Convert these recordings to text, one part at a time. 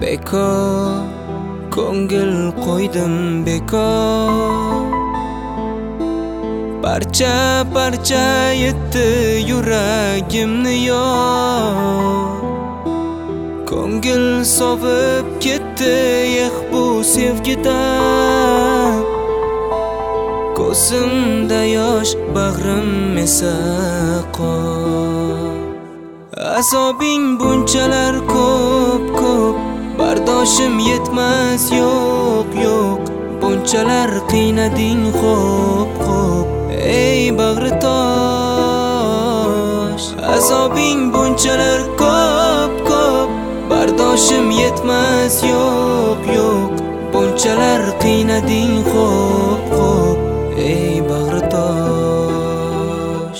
Bekor ko'ngil qo'ydim bekor, parcha parcha yetdi yuragimni yor. Ko'ngil sovib ketdi bu sevgidan, ko'zimda yosh bag'rim esa qor. Azobing bunchalar ko'p, bardoshim yetmas yo'q, bunchalar qiynading xo'p, ey bag'ri tosh. Azobing bunchalar ko'p, bardoshim yetmas yo'q, bunchalar qiynading xo'p, ey bag'ri tosh.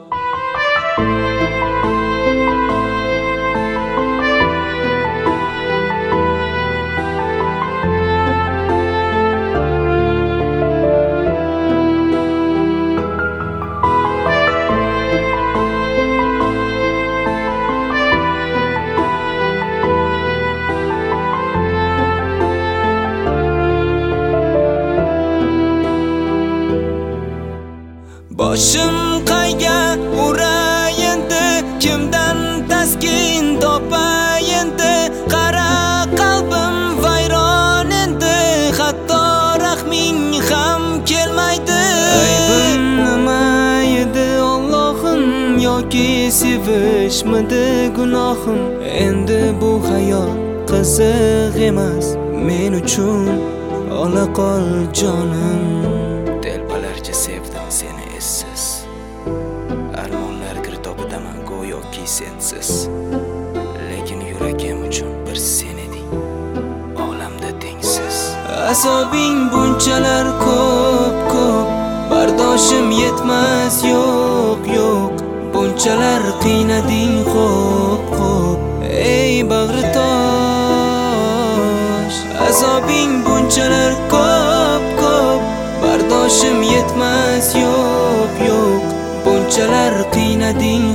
Boshim qayga uray endi, kimdan taskin topay endi? Qara qalbim vayron endi, hatto rahming ham kelmaydi. Aybim nima edi Allohim, yoki sevishmidi gunohim? Endi bu hayot qiziq emas men uchun, ola qol jonim. Telbalarcha sevdim seni essiz, armonlar girdobidaman go'yoki sensiz. Lekin yuragim uchun bir sen eding, olamda tengsiz. Azobing bunchalar ko'p, bardoshim yetmas yo'q, bunchalar qiynading xo'p, ey bag'ri tosh. Azobing bunchalar ko'p, bardoshim yetmas yo'q, bunchalar qiynading